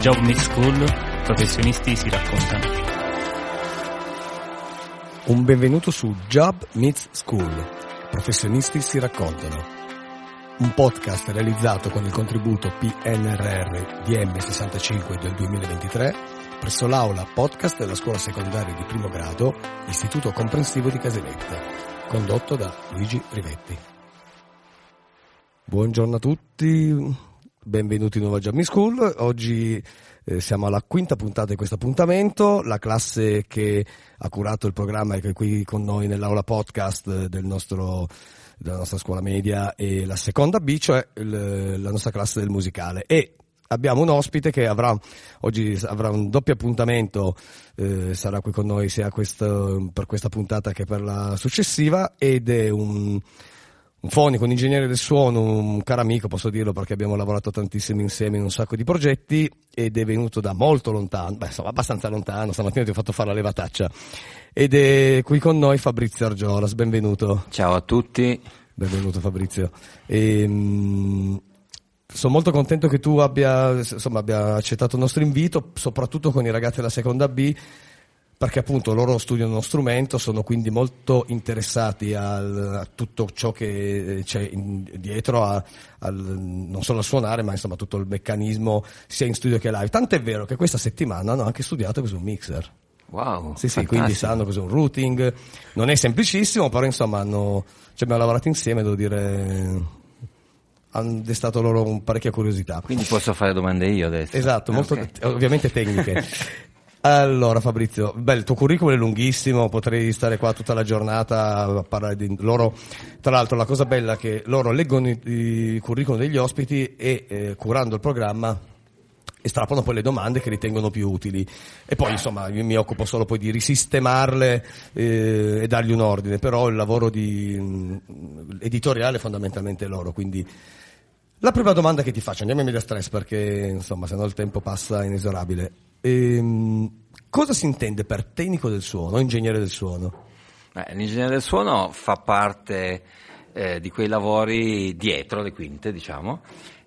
Job Meets School, professionisti si raccontano. Un benvenuto su Job Meets School, professionisti si raccontano. Un podcast realizzato con il contributo PNRR DM65 del 2023 presso l'aula podcast della scuola secondaria di primo grado, Istituto Comprensivo di Caserta, condotto da Luigi Rivetti. Buongiorno a tutti, benvenuti in nuova Job Meets School. Oggi siamo alla quinta puntata di questo appuntamento. La classe che ha curato il programma e che è qui con noi nell'aula podcast della nostra scuola media e la seconda B, cioè la nostra classe del musicale. E abbiamo un ospite che oggi avrà un doppio appuntamento, sarà qui con noi sia per questa puntata che per la successiva, ed è un fonico, un ingegnere del suono, un caro amico, posso dirlo perché abbiamo lavorato tantissimo insieme in un sacco di progetti, ed è venuto da molto lontano, abbastanza lontano. Stamattina ti ho fatto fare la levataccia, ed è qui con noi Fabrizio Argiolas. Benvenuto. Ciao a tutti. Benvenuto Fabrizio. Sono molto contento che tu abbia accettato il nostro invito, soprattutto con i ragazzi della seconda B, perché appunto loro studiano uno strumento, sono quindi molto interessati a tutto ciò che c'è dietro non solo a suonare, ma insomma tutto il meccanismo sia in studio che live. Tant'è vero che questa settimana hanno anche studiato cos'è un mixer. Wow, sì, quindi sanno cos'è un routing. Non è semplicissimo, però insomma abbiamo lavorato insieme, devo dire, hanno destato loro parecchia curiosità. Quindi posso fare domande io adesso? Esatto, ovviamente tecniche. Allora Fabrizio, il tuo curriculum è lunghissimo, potrei stare qua tutta la giornata a parlare di loro. Tra l'altro la cosa bella è che loro leggono i curriculum degli ospiti e curando il programma estrapolano poi le domande che ritengono più utili, e poi insomma io mi occupo solo poi di risistemarle e dargli un ordine, però il lavoro editoriale è fondamentalmente loro. Quindi la prima domanda che ti faccio, andiamo in media stress perché insomma sennò il tempo passa inesorabile. Cosa si intende per tecnico del suono o ingegnere del suono? L'ingegnere del suono fa parte di quei lavori dietro le quinte, diciamo.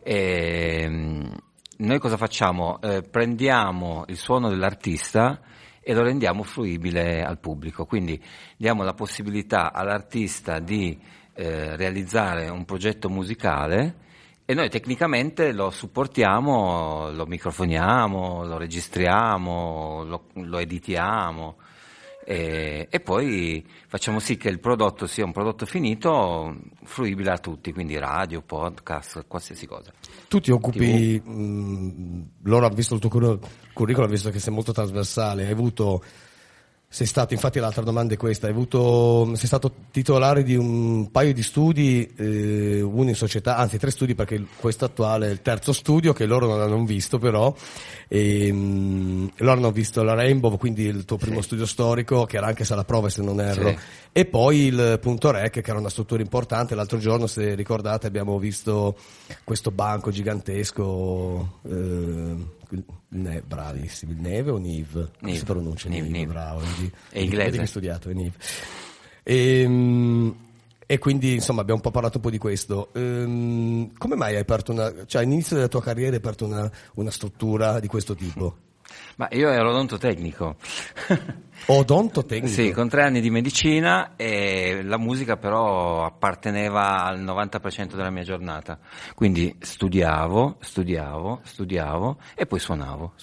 Noi cosa facciamo? Prendiamo il suono dell'artista e lo rendiamo fruibile al pubblico, quindi diamo la possibilità all'artista di realizzare un progetto musicale e noi tecnicamente lo supportiamo, lo microfoniamo, lo registriamo, lo editiamo e poi facciamo sì che il prodotto sia un prodotto finito, fruibile a tutti, quindi radio, podcast, qualsiasi cosa. Tu ti occupi, loro hanno visto il tuo curriculum, hanno visto che sei molto trasversale, sei stato, infatti l'altra domanda è questa, sei stato titolare di un paio di studi, uno in società, anzi 3 studi, perché questo attuale è il terzo studio che loro non hanno visto però, loro hanno visto la Rainbow, quindi il tuo primo studio storico, che era anche Sala Prove se non erro, e poi il Punto Rec, che era una struttura importante. L'altro giorno, se ricordate, abbiamo visto questo banco gigantesco, bravissimi, Neve o Nive? Come si pronuncia? Nive. Bravo. È inglese. Vedi che hai studiato, è Nive. E quindi insomma abbiamo un po' parlato un po' di questo. Come mai hai aperto all'inizio della tua carriera hai aperto una struttura di questo tipo? Ma io ero odontotecnico. Odontotecnico? Sì, con 3 anni di medicina, e la musica però apparteneva al 90% della mia giornata. Quindi studiavo e poi suonavo.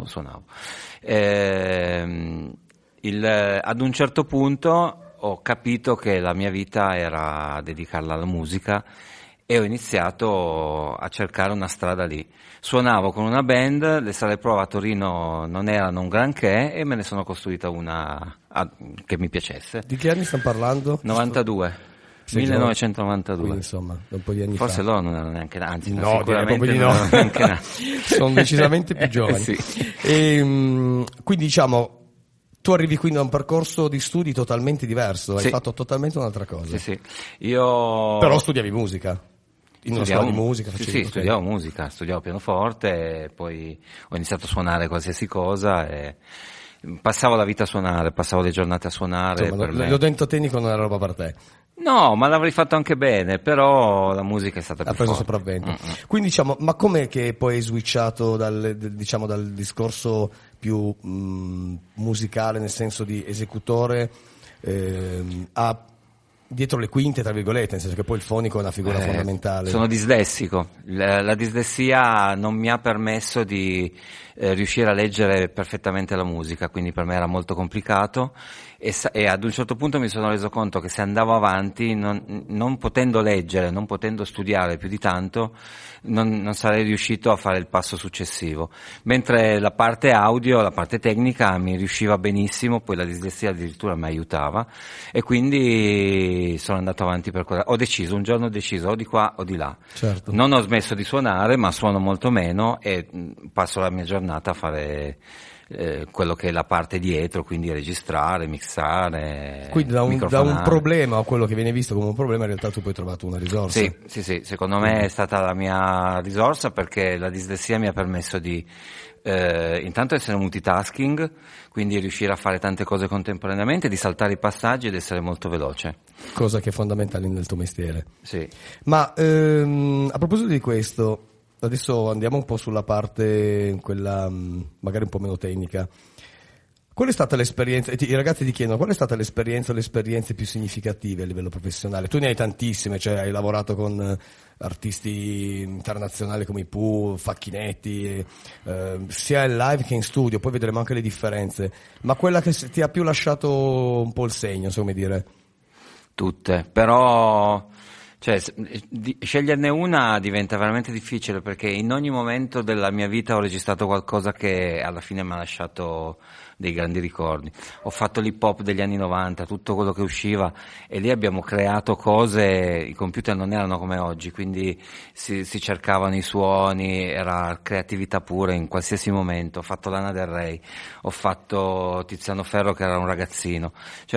Ad un certo punto ho capito che la mia vita era dedicarla alla musica e ho iniziato a cercare una strada lì. Suonavo con una band, le sale prova a Torino non erano un granché e me ne sono costruita una che mi piacesse. Di che anni stiamo parlando? 92. 1992. Quindi, insomma, un po' di anni Forse fa. loro non erano neanche nati, no, sicuramente di non no. erano neanche nati. Sono decisamente più giovani. Sì. Quindi diciamo, tu arrivi quindi da un percorso di studi totalmente diverso, hai fatto totalmente un'altra cosa. Sì. Io però studiavi musica. In una scuola di musica? Sì, studiavo musica, studiavo pianoforte, poi ho iniziato a suonare qualsiasi cosa e passavo la vita a suonare, passavo le giornate a suonare. Insomma, per me. l'odontotecnico non è roba per te. No, ma l'avrei fatto anche bene, però la musica è stata più Ha preso forte. sopravvento. Quindi diciamo, ma com'è che poi hai switchato dal discorso più musicale, nel senso di esecutore, a dietro le quinte, tra virgolette, nel senso che poi il fonico è una figura fondamentale. Sono dislessico. La dislessia non mi ha permesso di riuscire a leggere perfettamente la musica, quindi per me era molto complicato e ad un certo punto mi sono reso conto che se andavo avanti, non potendo leggere, non potendo studiare più di tanto, non sarei riuscito a fare il passo successivo. Mentre la parte audio, la parte tecnica mi riusciva benissimo, poi la dislessia addirittura mi aiutava e quindi sono andato avanti per quello. Un giorno ho deciso o di qua o di là. Certo. Non ho smesso di suonare, ma suono molto meno e passo la mia giornata a fare quello che è la parte dietro, quindi registrare, mixare. Quindi da un problema, o quello che viene visto come un problema, in realtà tu poi hai trovato una risorsa. Sì, secondo me è stata la mia risorsa, perché la dislessia mi ha permesso di intanto essere multitasking, quindi riuscire a fare tante cose contemporaneamente, di saltare i passaggi ed essere molto veloce. Cosa che è fondamentale nel tuo mestiere. Sì. Ma a proposito di questo, adesso andiamo un po' sulla parte, quella magari un po' meno tecnica. Qual è stata l'esperienza, i ragazzi ti chiedono, qual è stata l'esperienza o le esperienze più significative a livello professionale? Tu ne hai tantissime, cioè hai lavorato con artisti internazionali come i Pooh, Facchinetti, sia in live che in studio, poi vedremo anche le differenze. Ma quella che ti ha più lasciato un po' il segno, come dire? Tutte, però sceglierne una diventa veramente difficile, perché in ogni momento della mia vita ho registrato qualcosa che alla fine mi ha lasciato dei grandi ricordi. Ho fatto l'hip hop degli anni 90, tutto quello che usciva, e lì abbiamo creato cose, i computer non erano come oggi, quindi si cercavano i suoni, era creatività pura in qualsiasi momento. Ho fatto Lana Del Rey, ho fatto Tiziano Ferro che era un ragazzino,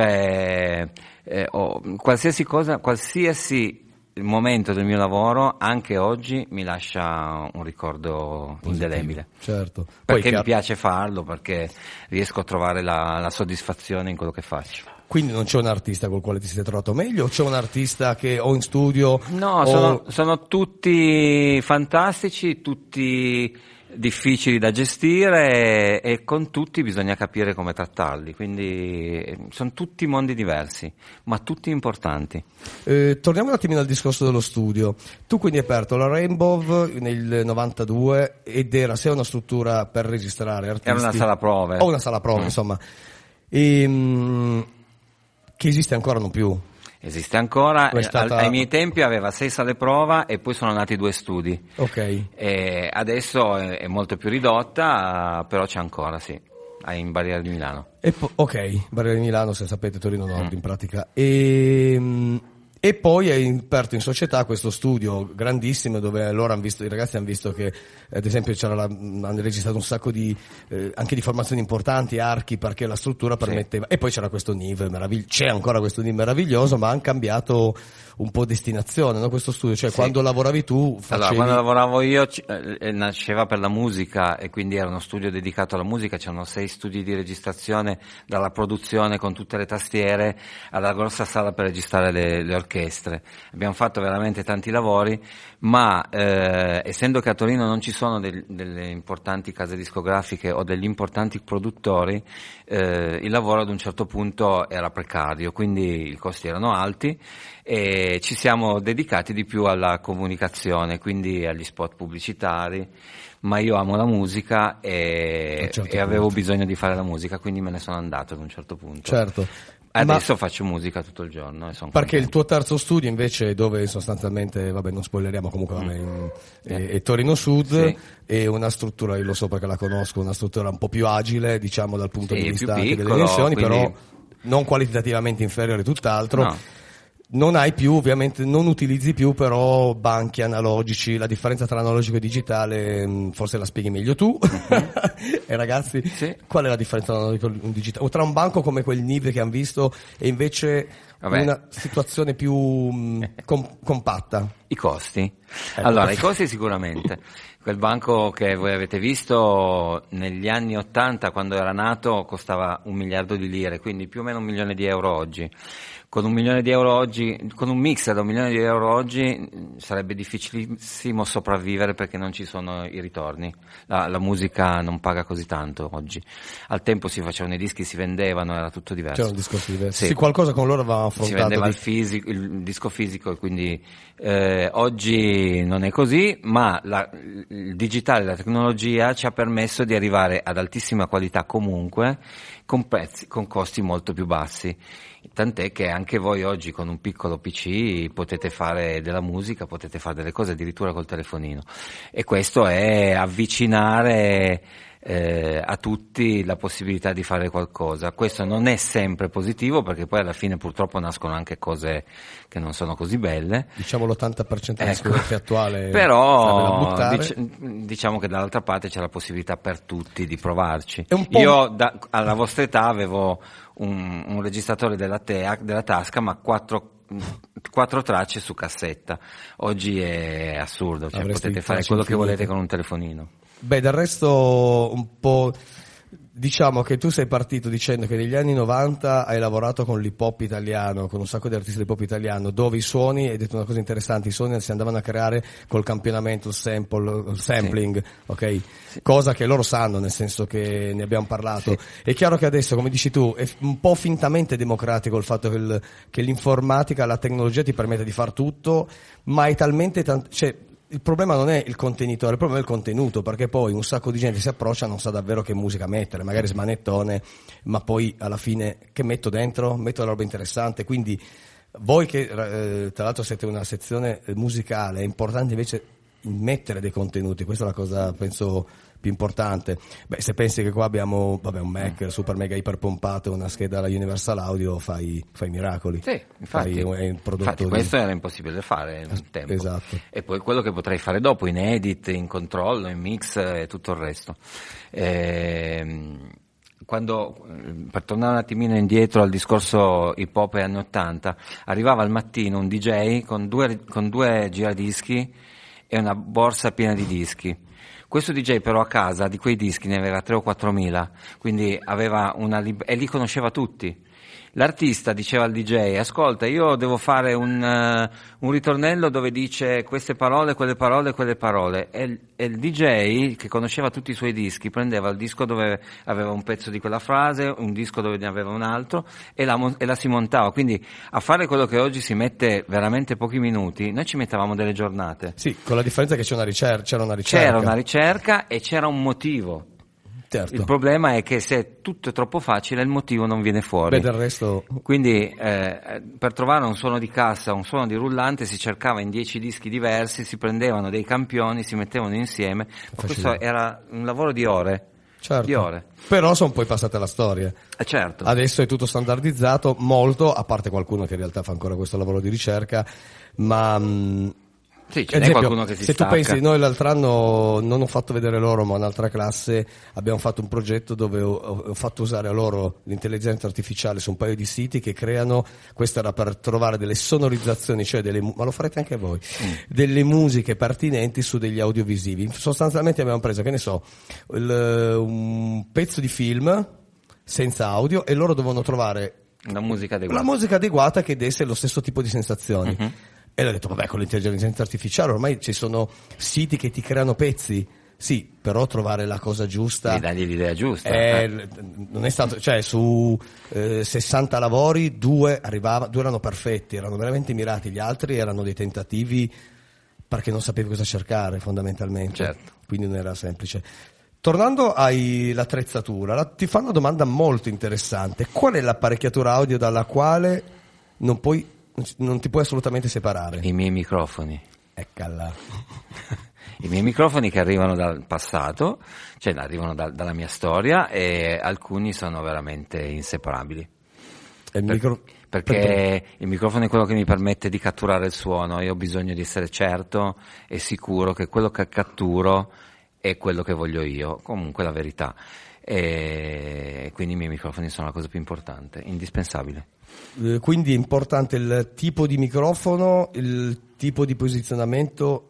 qualsiasi cosa, qualsiasi il momento del mio lavoro, anche oggi, mi lascia un ricordo indelebile. Certo. Perché mi piace farlo, perché riesco a trovare la soddisfazione in quello che faccio. Quindi non c'è un artista col quale ti sei trovato meglio, o c'è un artista che o in studio? No, sono tutti fantastici, tutti difficili da gestire, e con tutti bisogna capire come trattarli, quindi sono tutti mondi diversi, ma tutti importanti. Torniamo un attimino al discorso dello studio. Tu quindi hai aperto la Rainbow nel 92 ed era sia una struttura per registrare artisti, era una sala prove, o una sala prove, insomma, che esiste ancora, non più. Esiste ancora, ai miei tempi aveva 6 sale prova e poi sono nati 2 studi. Ok. E adesso è molto più ridotta, però c'è ancora, sì, in Barriera di Milano. Ok, Barriera di Milano, se sapete, Torino Nord in pratica. E poi hai aperto in società questo studio grandissimo, dove loro i ragazzi hanno visto che, ad esempio, hanno registrato un sacco di anche di formazioni importanti, archi, perché la struttura permetteva. Sì. E poi c'era questo NIV c'è ancora questo NIV meraviglioso, ma hanno cambiato un po' destinazione, no? Questo studio, cioè sì. Quando lavoravi tu Allora, quando lavoravo io nasceva per la musica, e quindi era uno studio dedicato alla musica. C'erano 6 studi di registrazione, dalla produzione con tutte le tastiere alla grossa sala per registrare le orchestre. Abbiamo fatto veramente tanti lavori, ma essendo che a Torino non ci sono delle importanti case discografiche o degli importanti produttori, il lavoro ad un certo punto era precario, quindi i costi erano alti e ci siamo dedicati di più alla comunicazione, quindi agli spot pubblicitari. Ma io amo la musica e avevo bisogno di fare la musica, quindi me ne sono andato ad un certo punto. Certo. Adesso faccio musica tutto il giorno e sono perché contento. Il tuo terzo studio invece, dove sostanzialmente, non spoileriamo, comunque è Torino Sud, sì. È una struttura, io lo so perché la conosco, una struttura un po' più agile, diciamo, dal punto di vista anche delle dimensioni, quindi... però non qualitativamente inferiore, tutt'altro. No. Non hai più, ovviamente, non utilizzi più però banchi analogici. La differenza tra analogico e digitale forse la spieghi meglio tu. E ragazzi, sì. Qual è la differenza tra analogico e digitale? O tra un banco come quel NIV che hanno visto e invece Vabbè. una situazione più compatta. I costi? Ecco. Allora, i costi sicuramente. Quel banco che voi avete visto negli anni 80, quando era nato, costava 1 miliardo di lire, quindi più o meno 1 milione di euro oggi. Con 1 milione di euro oggi, con un mix da 1 milione di euro oggi, sarebbe difficilissimo sopravvivere perché non ci sono i ritorni. La musica non paga così tanto oggi. Al tempo si facevano i dischi, si vendevano, era tutto diverso. C'era un discorso diverso. Sì. Sì, qualcosa con loro avevamo Si affrontato. vendeva il disco fisico, e quindi oggi non è così, ma il digitale, la tecnologia ci ha permesso di arrivare ad altissima qualità comunque, con costi molto più bassi. Tant'è che anche voi oggi con un piccolo PC potete fare della musica, potete fare delle cose addirittura col telefonino, e questo è avvicinare a tutti la possibilità di fare qualcosa. Questo non è sempre positivo, perché poi alla fine purtroppo nascono anche cose che non sono così belle. Diciamo l'80% della discografia attuale. Però diciamo che dall'altra parte c'è la possibilità per tutti di provarci. Io alla vostra età avevo un registratore della Tasca, ma 4 tracce su cassetta. Oggi è assurdo, cioè potete fare quello che volete con un telefonino. Beh, del resto un po', diciamo che tu sei partito dicendo che negli anni 90 hai lavorato con l'hip hop italiano, con un sacco di artisti dell'hip hop italiano, dove i suoni, hai detto una cosa interessante, i suoni si andavano a creare col campionamento, il sampling, sì. Ok? Sì. Cosa che loro sanno, nel senso che ne abbiamo parlato. Sì. È chiaro che adesso, come dici tu, è un po' fintamente democratico il fatto che l'informatica, la tecnologia ti permette di far tutto, ma è talmente il problema non è il contenitore, il problema è il contenuto, perché poi un sacco di gente si approccia e non sa davvero che musica mettere, magari smanettone, ma poi alla fine che metto dentro? Metto la roba interessante, quindi voi che tra l'altro siete una sezione musicale, è importante invece mettere dei contenuti, questa è la cosa penso più importante. Beh, se pensi che qua abbiamo un Mac super mega iper pompato, una scheda alla Universal Audio, fai miracoli. Sì, infatti questo era impossibile da fare un tempo. Esatto. E poi quello che potrei fare dopo in edit, in controllo, in mix e tutto il resto. Quando, per tornare un attimino indietro al discorso hip hop e anni 80, arrivava al mattino un DJ con due giradischi e una borsa piena di dischi. Questo DJ però a casa di quei dischi ne aveva 3 o 4 mila, quindi aveva e li conosceva tutti. L'artista diceva al DJ: ascolta, io devo fare un ritornello dove dice queste parole, quelle parole, quelle parole, e il DJ, che conosceva tutti i suoi dischi, prendeva il disco dove aveva un pezzo di quella frase, un disco dove ne aveva un altro, e la si montava. Quindi a fare quello che oggi si mette veramente pochi minuti, noi ci mettevamo delle giornate. Sì, con la differenza che c'era una ricerca e c'era un motivo. Certo. Il problema è che se tutto è troppo facile, il motivo non viene fuori. Beh, del resto... Quindi per trovare un suono di cassa, un suono di rullante, si cercava in 10 dischi diversi, si prendevano dei campioni, si mettevano insieme. Questo era un lavoro di ore. Certo. Di ore. Però sono poi passate alla storia. Certo. Adesso è tutto standardizzato, molto, a parte qualcuno che in realtà fa ancora questo lavoro di ricerca, ma... Sì, c'è qualcuno che si se stacca. Tu pensi, noi l'altro anno non ho fatto vedere loro, ma un'altra classe abbiamo fatto un progetto dove ho fatto usare a loro l'intelligenza artificiale su un paio di siti che creano, questo era per trovare delle sonorizzazioni, cioè ma lo farete anche voi, delle musiche pertinenti su degli audiovisivi. Sostanzialmente abbiamo preso, che ne so, un pezzo di film senza audio e loro dovevano trovare la musica adeguata che desse lo stesso tipo di sensazioni. Uh-huh. E ho detto, vabbè, con l'intelligenza artificiale ormai ci sono siti che ti creano pezzi. Sì, però trovare la cosa giusta. E dargli l'idea giusta. Non è stato, cioè su 60 lavori, 2 erano perfetti, erano veramente mirati, gli altri erano dei tentativi perché non sapevi cosa cercare fondamentalmente. Certo. Quindi non era semplice. Tornando all'attrezzatura, ti fa una domanda molto interessante. Qual è l'apparecchiatura audio dalla quale non ti puoi assolutamente separare? I miei microfoni. Eccola. I miei microfoni che arrivano dal passato, cioè arrivano dalla mia storia, e alcuni sono veramente inseparabili. Perché il microfono è quello che mi permette di catturare il suono. Io ho bisogno di essere certo e sicuro che quello che catturo è quello che voglio io, comunque la verità. e quindi i miei microfoni sono la cosa più importante, indispensabile. Quindi è importante il tipo di microfono, il tipo di posizionamento.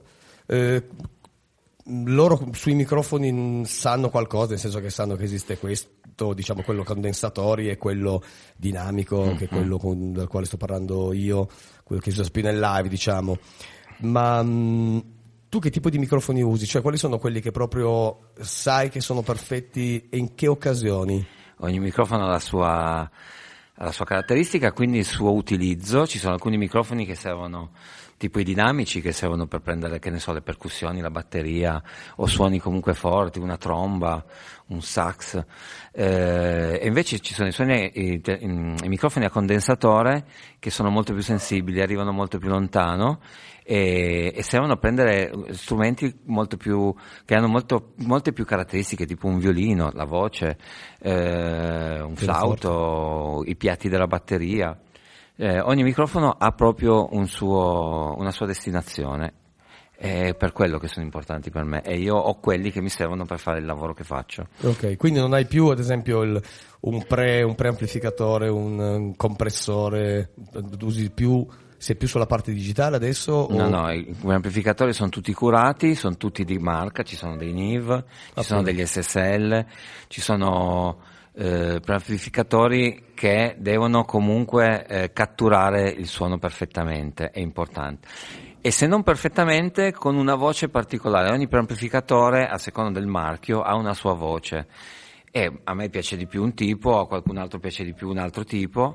Loro sui microfoni sanno qualcosa, nel senso che sanno che esiste questo, diciamo, quello condensatori e quello dinamico, che è quello del quale sto parlando io, quello che si usa più nel live, diciamo. Ma tu che tipo di microfoni usi? Cioè, quali sono quelli che proprio sai che sono perfetti e in che occasioni? Ogni microfono ha la sua caratteristica, quindi il suo utilizzo. Ci sono alcuni microfoni che servono, tipo i dinamici, che servono per prendere, che ne so, le percussioni, la batteria, o suoni comunque forti, una tromba, un sax. E invece ci sono i microfoni a condensatore che sono molto più sensibili, arrivano molto più lontano e servono a prendere strumenti molto più, che hanno molte più caratteristiche, tipo un violino, la voce, un flauto, i piatti della batteria. Ogni microfono ha proprio una sua destinazione, è per quello che sono importanti per me, e io ho quelli che mi servono per fare il lavoro che faccio. Ok, quindi non hai più ad esempio un preamplificatore, un compressore, sei più sulla parte digitale adesso? No, i preamplificatori sono tutti curati, sono tutti di marca, ci sono dei NIV, ci sono degli SSL, ci sono preamplificatori che devono comunque catturare il suono perfettamente, è importante. E se non perfettamente, con una voce particolare. Ogni preamplificatore, a seconda del marchio, ha una sua voce. E a me piace di più un tipo, a qualcun altro piace di più un altro tipo,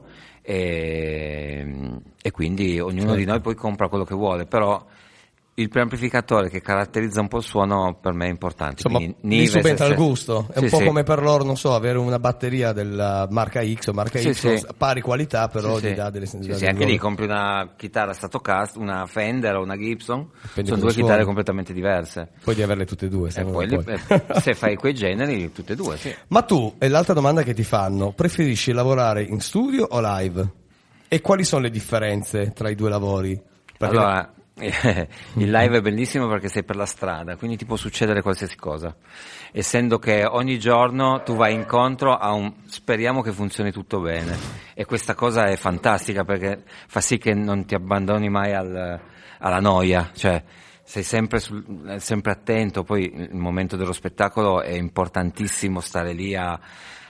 e quindi ognuno di noi poi compra quello che vuole, però il preamplificatore che caratterizza un po' il suono per me è importante. Insomma, lì subentra il gusto, è un po' come per loro, non so, avere una batteria della marca X o marca Y, pari qualità, però ti dà delle sensazioni. Sì, anche lì compri una chitarra Stratocaster, una Fender o una Gibson, dipende, sono due chitarre completamente diverse. Poi di averle tutte e due. E poi se fai quei generi, tutte e due, sì. Ma tu, e l'altra domanda che ti fanno, preferisci lavorare in studio o live? E quali sono le differenze tra i due lavori? Perché allora, il live è bellissimo perché sei per la strada, quindi ti può succedere qualsiasi cosa, essendo che ogni giorno tu vai incontro a speriamo che funzioni tutto bene, e questa cosa è fantastica perché fa sì che non ti abbandoni mai alla noia, cioè sei sempre attento. Poi il momento dello spettacolo è importantissimo, stare lì a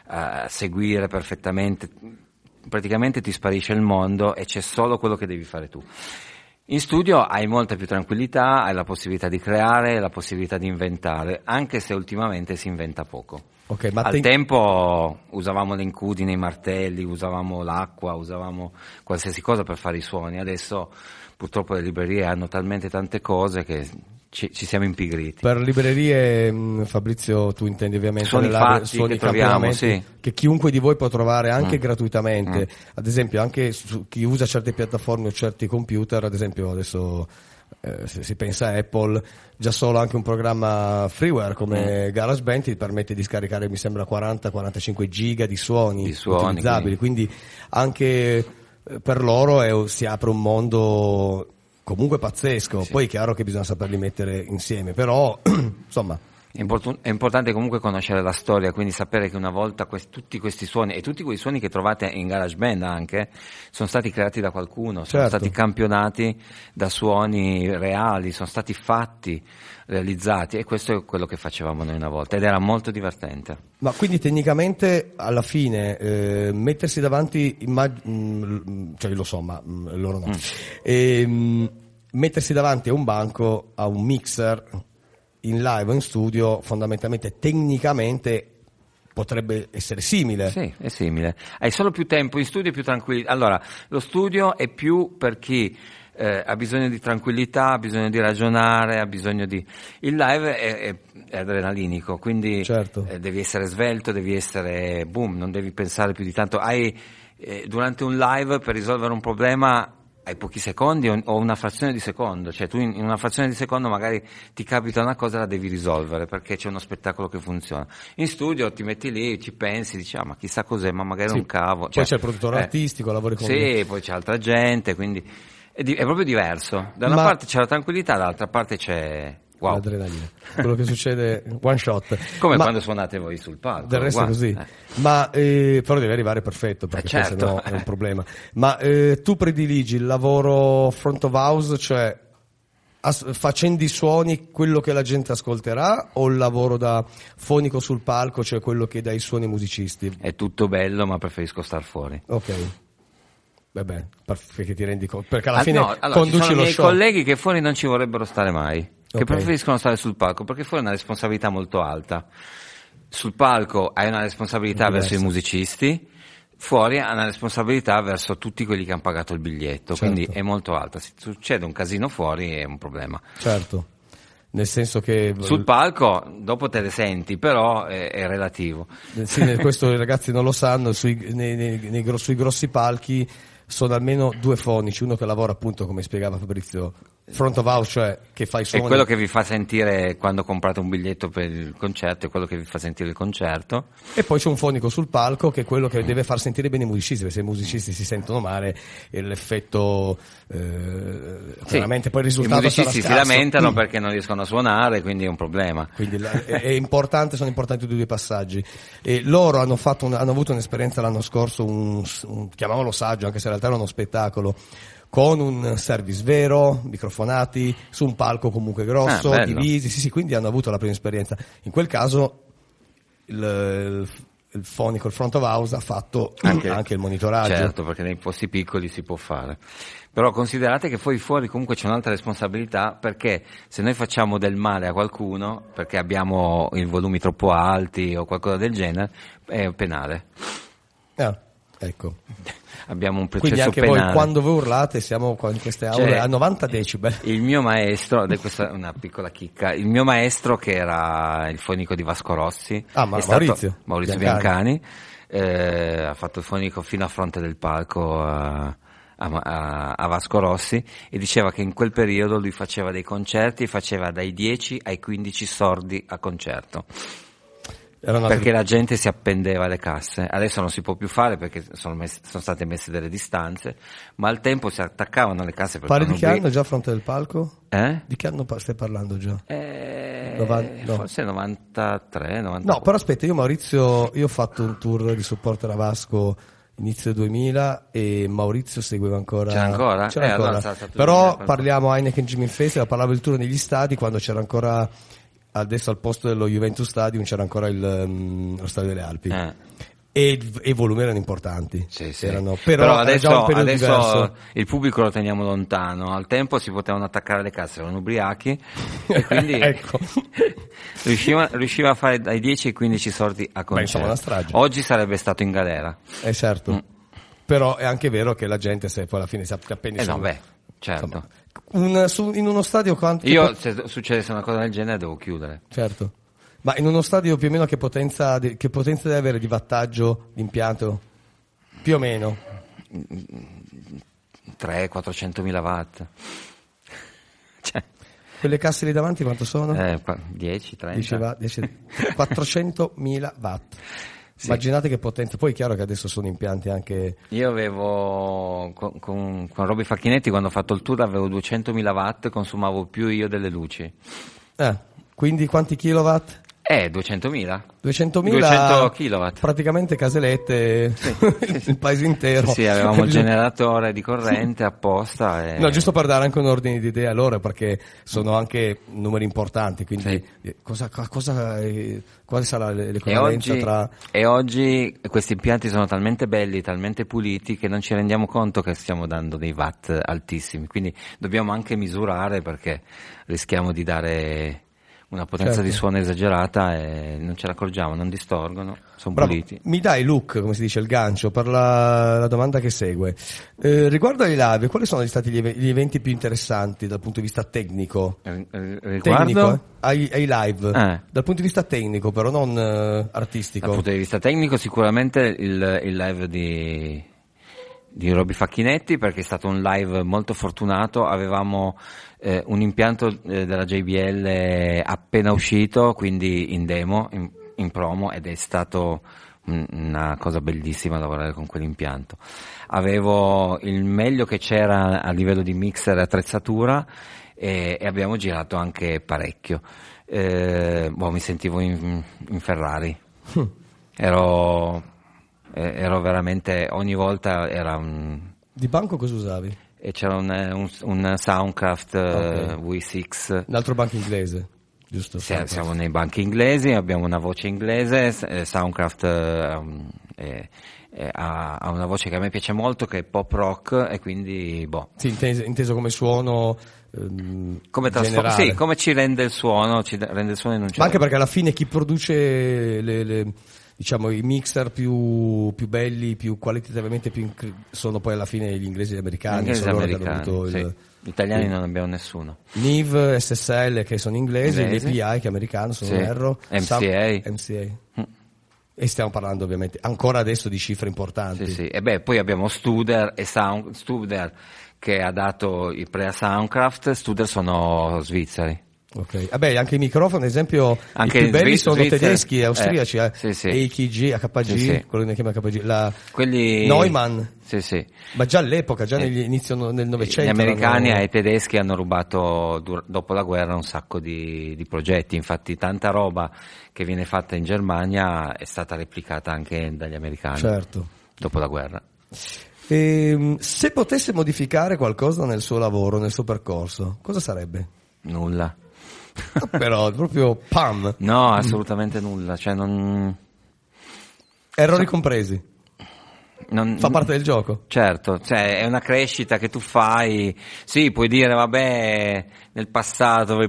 seguire perfettamente, praticamente ti sparisce il mondo e c'è solo quello che devi fare tu. In studio hai molta più tranquillità, hai la possibilità di creare, la possibilità di inventare, anche se ultimamente si inventa poco. Okay, ma al tempo usavamo le incudini, i martelli, usavamo l'acqua, usavamo qualsiasi cosa per fare i suoni. Adesso purtroppo le librerie hanno talmente tante cose che ci siamo impigriti. Per librerie, Fabrizio, tu intendi ovviamente suoni che troviamo, sì, che chiunque di voi può trovare anche gratuitamente. Ad esempio anche chi usa certe piattaforme o certi computer, ad esempio adesso se si pensa a Apple, già solo anche un programma freeware come GarageBand ti permette di scaricare, mi sembra, 40-45 giga di suoni utilizzabili, quindi anche per loro si apre un mondo comunque pazzesco. Poi è chiaro che bisogna saperli mettere insieme, però insomma è importante comunque conoscere la storia, quindi sapere che una volta tutti questi suoni e tutti quei suoni che trovate in GarageBand anche sono stati creati da qualcuno, sono stati campionati da suoni reali, sono stati fatti, realizzati, e questo è quello che facevamo noi una volta ed era molto divertente. Ma quindi tecnicamente alla fine mettersi davanti, cioè lo so, ma loro no, mettersi davanti a un banco, a un mixer in live o in studio, fondamentalmente tecnicamente potrebbe essere simile. Sì, è simile. Hai solo più tempo, in studio è più tranquillo. Allora, lo studio è più per chi ha bisogno di tranquillità, ha bisogno di ragionare, ha bisogno di... Il live è adrenalinico, quindi devi essere svelto, devi essere non devi pensare più di tanto. Durante un live, per risolvere un problema, hai pochi secondi o una frazione di secondo, cioè tu in una frazione di secondo magari ti capita una cosa e la devi risolvere perché c'è uno spettacolo che funziona. In studio ti metti lì, ci pensi, dici ma chissà cos'è, ma magari un cavo. Poi c'è il produttore artistico, lavori con poi c'è altra gente, quindi è proprio diverso. Da una parte c'è la tranquillità, dall'altra parte c'è Wow. L'adrenalina. Quello che succede one shot. Come quando suonate voi sul palco. Del resto è così. Ma però deve arrivare perfetto, perché certo. poi sennò è un problema. Ma tu prediligi il lavoro front of house, cioè facendo i suoni quello che la gente ascolterà, o il lavoro da fonico sul palco, cioè quello che dà i suoni ai musicisti? È tutto bello, ma preferisco star fuori. Ok. Vabbè, perché ti rendi conto, perché alla fine allora, conduci ci sono lo miei show. colleghi che fuori non ci vorrebbero stare mai, che Ok. preferiscono stare sul palco, perché fuori è una responsabilità molto alta. Sul palco hai una responsabilità verso i musicisti, fuori hai una responsabilità verso tutti quelli che hanno pagato il biglietto, Certo. quindi è molto alta. Se succede un casino fuori è un problema. Certo, nel senso che Sul palco dopo te le senti, però è relativo. sì, questo i ragazzi non lo sanno, sui grossi palchi sono almeno 2 fonici, uno che lavora appunto, come spiegava Fabrizio, front of house, cioè che fa i È suoni. quello che vi fa sentire quando comprate un biglietto per il concerto, è quello che vi fa sentire il concerto. E poi c'è un fonico sul palco che è quello che deve far sentire bene i musicisti, perché se i musicisti si sentono male l'effetto chiaramente poi il risultato I musicisti sarà si scarso. lamentano perché non riescono a suonare, quindi è un problema. Quindi è importante, sono importanti tutti i 2 passaggi. E loro hanno avuto un'esperienza l'anno scorso, chiamavano saggio, anche se in realtà era uno spettacolo, con un service vero, microfonati, su un palco comunque grosso, bello. divisi, sì, quindi hanno avuto la prima esperienza. In quel caso il fonico, il front of house ha fatto anche il monitoraggio. Certo, perché nei posti piccoli si può fare. Però considerate che poi fuori comunque c'è un'altra responsabilità, perché se noi facciamo del male a qualcuno, perché abbiamo i volumi troppo alti o qualcosa del genere, è penale. Ecco. Abbiamo un Quindi processo anche penale. voi quando voi urlate, siamo qua in queste aule Cioè, a 90 decibel. Il mio maestro, questa è una piccola chicca, il mio maestro che era il fonico di Vasco Rossi, Maurizio Biancani, ha fatto il fonico fino a fronte del palco a Vasco Rossi, e diceva che in quel periodo lui faceva dei concerti, faceva dai 10 ai 15 sordi a concerto. Perché la gente si appendeva alle casse. Adesso non si può più fare perché sono state messe delle distanze, ma al tempo si attaccavano alle casse. Pare di che anno già a fronte del palco? Eh? Di che anno stai parlando già? No. Forse 93, 94. No, però aspetta, io ho fatto un tour di supporto a Vasco inizio 2000 e Maurizio seguiva ancora. C'era ancora? Allora però parliamo Heineken Jamming Festival, parlavo del tour negli stadi quando c'era ancora. Adesso al posto dello Juventus Stadium c'era ancora lo Stadio delle Alpi e i volumi erano importanti. Sì. Però adesso diverso. Il pubblico lo teniamo lontano. Al tempo si potevano attaccare le casse, erano ubriachi e quindi ecco. riusciva a fare dai 10 ai 15 sordi a concerto. Insomma, una strage. Oggi sarebbe stato in galera. Certo. Però è anche vero che la gente, se poi alla fine si appendi no, beh, certo. Insomma, in uno stadio se succedesse una cosa del genere devo chiudere. Certo. Ma in uno stadio più o meno che potenza deve avere di wattaggio l'impianto? Più o meno 300-400.000 watt. Cioè, quelle casse lì davanti quanto sono? 10, 30. 400.000 watt. Sì. Immaginate che potenza. Poi è chiaro che adesso sono impianti anche. Io avevo con Roby Facchinetti, quando ho fatto il tour, avevo 200.000 watt, consumavo più io delle luci. Quindi quanti kilowatt? 200.000. 200 kilowatt. Praticamente caselette, il paese intero. Sì, avevamo il generatore di corrente apposta. No, giusto per dare anche un ordine di idea a loro, perché sono anche numeri importanti, quindi quale sarà l'equivalenza tra. E oggi questi impianti sono talmente belli, talmente puliti, che non ci rendiamo conto che stiamo dando dei watt altissimi, quindi dobbiamo anche misurare, perché rischiamo di dare una potenza di suono esagerata e non ce ne accorgiamo, non distorgono, sono puliti. Mi dai Luke, come si dice, il gancio per la domanda che segue. Riguardo ai live, quali sono stati gli eventi più interessanti dal punto di vista tecnico? Riguardo? Ai live, dal punto di vista tecnico, però non artistico. Dal punto di vista tecnico sicuramente il live di Roby Facchinetti, perché è stato un live molto fortunato. Avevamo un impianto della JBL appena uscito, quindi in demo, in promo, ed è stato una cosa bellissima lavorare con quell'impianto. Avevo il meglio che c'era a livello di mixer e attrezzatura, e abbiamo girato anche parecchio. Mi sentivo in Ferrari. Ero veramente, ogni volta era un... Di banco cosa usavi? E c'era un Soundcraft V6. Un altro banco inglese, giusto? Siamo nei banchi inglesi, abbiamo una voce inglese, Soundcraft ha una voce che a me piace molto, che è pop rock, e quindi Sì, inteso come suono come generale. Sì, come ci rende il suono, in un certo... Ma anche perché alla fine chi produce diciamo i mixer più belli, più qualitativamente sono poi alla fine gli inglesi e gli americani. Gli italiani non abbiamo nessuno. Niv, SSL che sono inglesi, l'API che è americano, se non erro, MCA. E stiamo parlando ovviamente ancora adesso di cifre importanti. Sì. E poi abbiamo Studer Studer che ha dato i pre a Soundcraft. Studer sono svizzeri. Ok, anche i microfoni, ad esempio, anche i più belli sono tedeschi, austriaci, AKG, AKG, quello che ne chiama AKG, quelli Neumann. Sì. Ma già all'epoca, già nell'inizio del Novecento. Gli americani ai tedeschi hanno rubato dopo la guerra un sacco di progetti, infatti tanta roba che viene fatta in Germania è stata replicata anche dagli americani. Certo. Dopo la guerra. Se potesse modificare qualcosa nel suo lavoro, nel suo percorso, cosa sarebbe? Nulla. Però proprio pam. No, assolutamente nulla, cioè non... Errori compresi. Fa parte del gioco. Certo, cioè è una crescita che tu fai. Sì, puoi dire vabbè, nel passato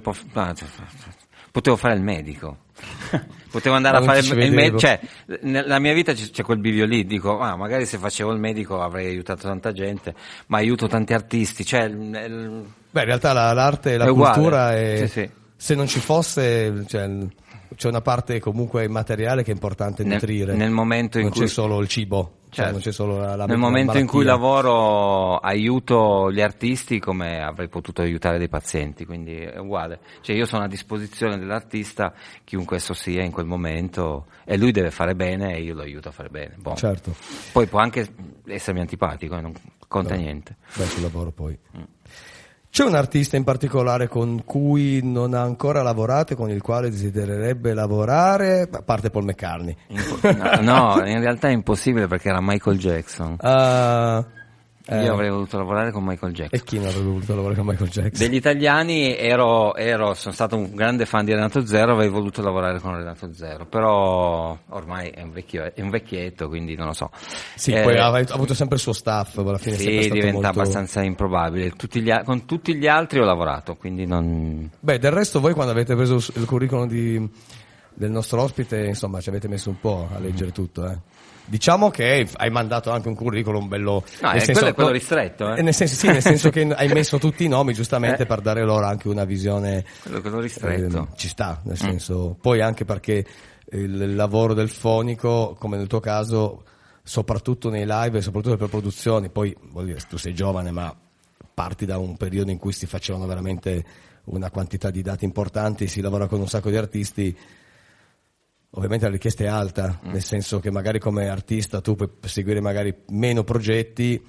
potevo fare il medico. Potevo andare a fare il medico, cioè nella mia vita c'è quel bivio lì, dico magari se facevo il medico avrei aiutato tanta gente, ma aiuto tanti artisti, cioè in realtà l'arte e la cultura è... Sì. Se non ci fosse, c'è una parte comunque immateriale che è importante nutrire. Nel momento in cui c'è solo il cibo, certo. Non c'è solo la nel momento in cui lavoro aiuto gli artisti come avrei potuto aiutare dei pazienti, quindi è uguale. Cioè io sono a disposizione dell'artista, chiunque esso sia in quel momento, e lui deve fare bene e io lo aiuto a fare bene. Certo. Poi può anche essermi antipatico, non conta niente. Sul lavoro poi. C'è un artista in particolare con cui non ha ancora lavorato e con il quale desidererebbe lavorare, a parte Paul McCartney? No, in realtà è impossibile perché era Michael Jackson. Io avrei voluto lavorare con Michael Jackson. E chi non avrebbe voluto lavorare con Michael Jackson? Degli italiani sono stato un grande fan di Renato Zero, avrei voluto lavorare con Renato Zero, però ormai è un vecchietto, quindi non lo so. Sì, poi ha avuto sempre il suo staff, alla fine sì, diventa abbastanza improbabile. Con tutti gli altri ho lavorato, quindi non... Del resto voi quando avete preso il curriculum del nostro ospite, insomma, ci avete messo un po' a leggere tutto, Diciamo che hai mandato anche un curriculum bello. No, quello ristretto. Nel senso che hai messo tutti i nomi giustamente per dare loro anche una visione. Quello ristretto. Ci sta, nel senso. Poi anche perché il lavoro del fonico, come nel tuo caso, soprattutto nei live e soprattutto per produzioni, poi vuol dire, tu sei giovane, ma parti da un periodo in cui si facevano veramente una quantità di dati importanti, si lavora con un sacco di artisti. Ovviamente la richiesta è alta, nel senso che magari come artista tu puoi seguire magari meno progetti,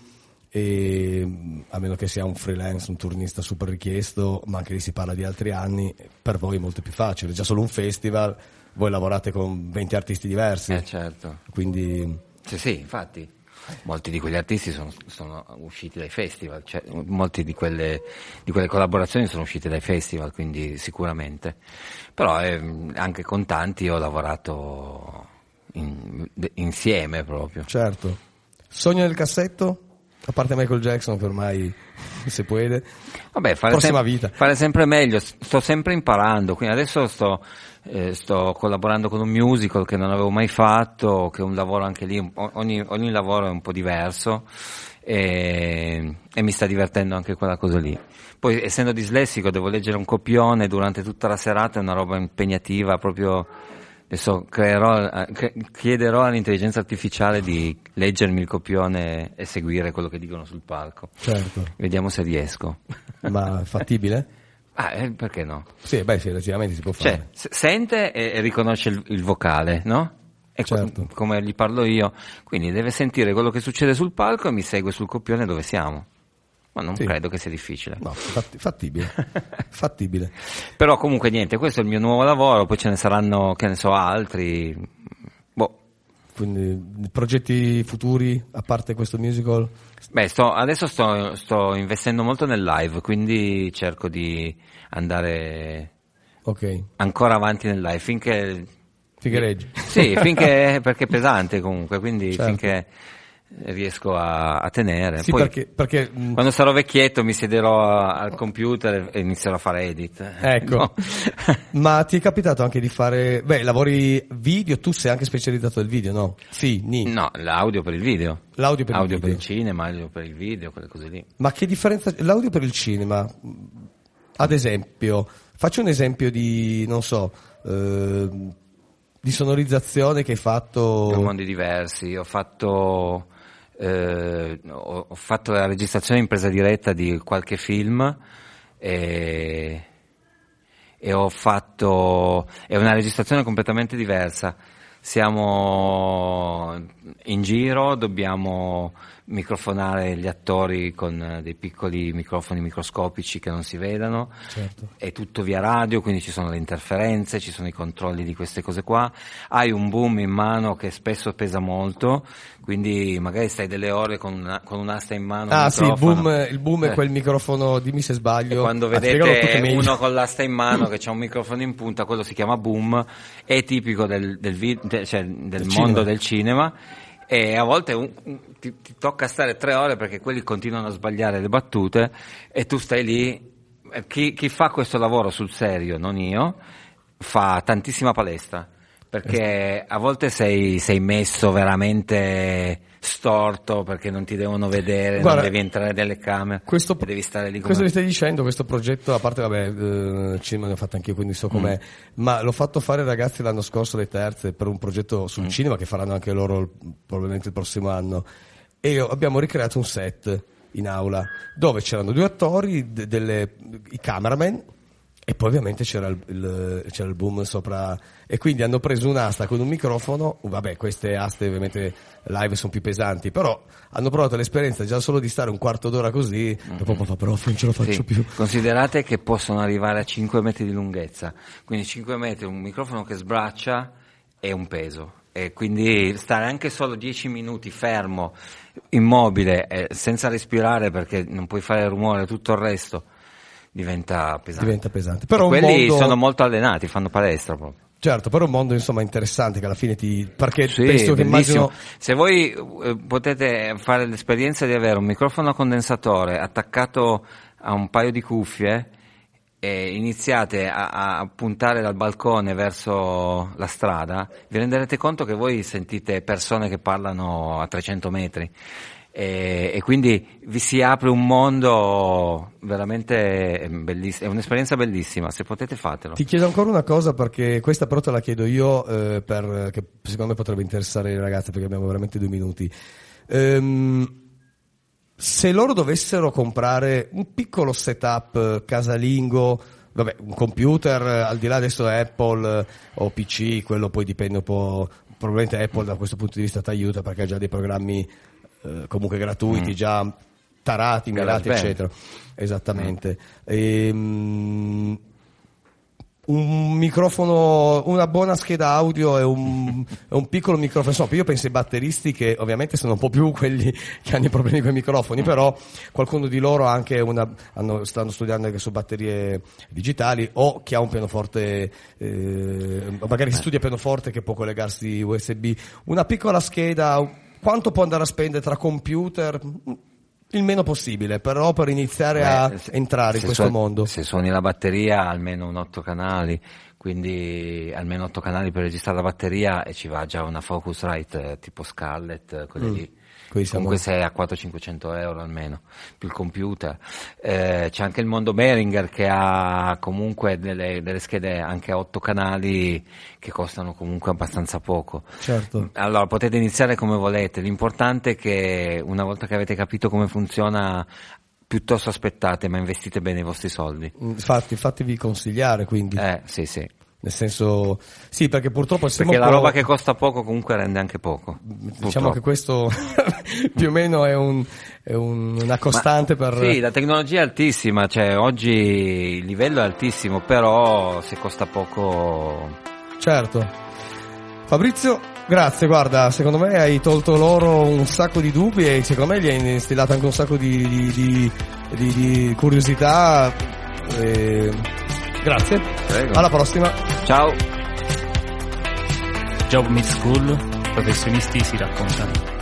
a meno che sia un freelance, un turnista super richiesto, ma anche lì si parla di altri anni, per voi è molto più facile, già solo un festival, voi lavorate con 20 artisti diversi. Certo. Quindi... Sì, infatti. Molti di quegli artisti sono usciti dai festival, cioè molti di quelle collaborazioni sono uscite dai festival, quindi sicuramente. Però anche con tanti ho lavorato insieme proprio. Certo. Sogno del cassetto? A parte Michael Jackson che ormai se può. Vabbè, fare sempre meglio, sto sempre imparando, quindi adesso sto collaborando con un musical che non avevo mai fatto, che è un lavoro anche lì, ogni lavoro è un po' diverso e mi sta divertendo anche quella cosa lì. Poi essendo dislessico devo leggere un copione durante tutta la serata, è una roba impegnativa proprio. Adesso chiederò all'intelligenza artificiale di leggermi il copione e seguire quello che dicono sul palco. Certo. Vediamo se riesco. Ma fattibile? Perché no? Sì, logicamente si può fare. Cioè, sente e riconosce il vocale, no? E certo. Come gli parlo io. Quindi deve sentire quello che succede sul palco e mi segue sul copione dove siamo. Ma non credo che sia difficile. No, fattibile. Fattibile. Però comunque niente, questo è il mio nuovo lavoro, poi ce ne saranno, che ne so, altri. Quindi progetti futuri, a parte questo musical? Beh, adesso sto investendo molto nel live, quindi cerco di andare ancora avanti nel live, finché reggi. Sì, finché, perché è pesante comunque, quindi certo. Finché riesco a tenere. Sì, poi perché quando sarò vecchietto mi siederò al computer e inizierò a fare edit. Ecco. No. Ma ti è capitato anche di fare, lavori video, tu sei anche specializzato nel video, no? Sì, No, l'audio per il video. L'audio per il video. Per il cinema, audio per il video, quelle cose lì. Ma che differenza, l'audio per il cinema, ad esempio, faccio un esempio di, non so, di sonorizzazione che hai fatto. In mondi diversi, ho fatto la registrazione in presa diretta di qualche film e ho fatto, è una registrazione completamente diversa. Siamo in giro, dobbiamo microfonare gli attori con dei piccoli microfoni microscopici che non si vedano, certo. È tutto via radio, quindi ci sono le interferenze, ci sono i controlli di queste cose qua, hai un boom in mano che spesso pesa molto, quindi magari stai delle ore con un'asta in mano. Sì, il boom è quel microfono, dimmi se sbaglio. E quando vedete uno con l'asta in mano che c'ha un microfono in punta, quello si chiama boom, è tipico del mondo del cinema. E a volte ti tocca stare 3 ore perché quelli continuano a sbagliare le battute e tu stai lì. Chi fa questo lavoro sul serio, non io, fa tantissima palestra, perché a volte sei messo veramente storto perché non ti devono vedere. Guarda, non devi entrare nelle camere e devi stare lì. Questo che stai dicendo, questo progetto, a parte cinema ne ho fatto anch'io, quindi so com'è, ma l'ho fatto fare ai ragazzi l'anno scorso alle terze per un progetto sul cinema che faranno anche loro probabilmente il prossimo anno, e abbiamo ricreato un set in aula dove c'erano 2 attori, i cameraman, e poi ovviamente c'era il boom sopra, e quindi hanno preso un'asta con un microfono. Queste aste ovviamente live sono più pesanti, però hanno provato l'esperienza già solo di stare un quarto d'ora così, dopo prof, non ce lo faccio più. Considerate che possono arrivare a 5 metri di lunghezza, quindi 5 metri, un microfono che sbraccia è un peso, e quindi stare anche solo 10 minuti fermo, immobile, senza respirare perché non puoi fare rumore, tutto il resto diventa pesante. Però quelli sono molto allenati, fanno palestra proprio. Certo, però è un mondo insomma interessante che alla fine perché sì, penso che immagino. Se voi potete fare l'esperienza di avere un microfono condensatore attaccato a un paio di cuffie e iniziate a puntare dal balcone verso la strada, vi renderete conto che voi sentite persone che parlano a 300 metri. E quindi vi si apre un mondo veramente bellissimo, è un'esperienza bellissima, se potete fatelo. Ti chiedo ancora una cosa, perché questa però te la chiedo io, che secondo me potrebbe interessare le ragazze, perché abbiamo veramente 2 minuti. Se loro dovessero comprare un piccolo setup casalingo, un computer, al di là adesso Apple o PC, quello poi dipende un po', probabilmente Apple da questo punto di vista ti aiuta perché ha già dei programmi comunque gratuiti, già tarati, mirati, eccetera. Esattamente. Un microfono, una buona scheda audio e un piccolo microfono. Insomma, io penso ai batteristi, che ovviamente sono un po' più quelli che hanno i problemi con i microfoni, però qualcuno di loro ha anche stanno studiando anche su batterie digitali, o chi ha un pianoforte, magari studia pianoforte che può collegarsi USB. Una piccola scheda, quanto può andare a spendere tra computer? Il meno possibile, però per iniziare a entrare in questo mondo. Se suoni la batteria, almeno 8 canali, quindi almeno 8 canali per registrare la batteria, e ci va già una Focusrite tipo Scarlett, quelle lì. Comunque sei a 400-500 euro almeno, più il computer. C'è anche il mondo Behringer che ha comunque delle schede anche a 8 canali che costano comunque abbastanza poco. Certo. Allora potete iniziare come volete, l'importante è che una volta che avete capito come funziona, piuttosto aspettate, ma investite bene i vostri soldi. Fatevi consigliare, quindi. Sì. nel senso, sì, perché purtroppo perché la roba che costa poco comunque rende anche poco. Diciamo che questo più o meno è una costante. Sì, la tecnologia è altissima, cioè oggi il livello è altissimo, però se costa poco. Certo. Fabrizio, grazie, guarda, secondo me hai tolto loro un sacco di dubbi e secondo me gli hai instillato anche un sacco di curiosità. Grazie. Prego. Alla prossima. Ciao. Job Mid School, professionisti si raccontano.